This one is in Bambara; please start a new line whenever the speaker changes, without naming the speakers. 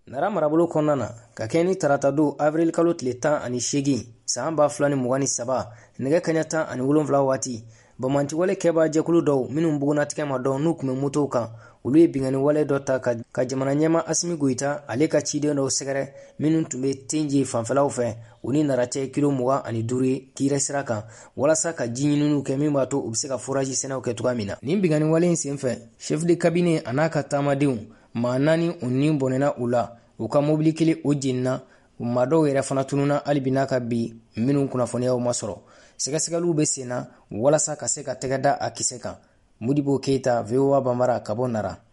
Nara marabolo kɔnɔna na ka kɛ ni tarata don avril kalo tile 18 san 2023 nɛgɛ kaɲa 17 waati bamantiwale kɛba jɛkulu dɔw minnu bugunatigɛ ma dɔn n'u kun bɛ motow kan olu ye bingani wale dɔ ta ka jamana ɲɛma Asimi Goita ale ka ciden dɔw sɛgɛrɛ minnu tun bɛ Tenji fanfɛlaw fɛ u ni nara cɛ kilo 25 ye kire sira kan walasa ka ji ɲininiw kɛ min b'a to u bɛ se ka forage sɛnɛw kɛ cogoya min na. Nin bingani wale in senfɛ chef de cabinet a n'a ka taamadenw maa 4 u ni bɔnɛna u la u ka mobili kelen o jenina maa dɔw yɛrɛ fana tununa hali bi n'a ka bi minnu kunnafoniyaw ma sɔrɔ. Sɛgɛsɛgɛliw bɛ sen na walasa ka se ka tɛgɛ da a kisɛ kan. Modibo Keita, VOA Bambara, ka bɔ Nara.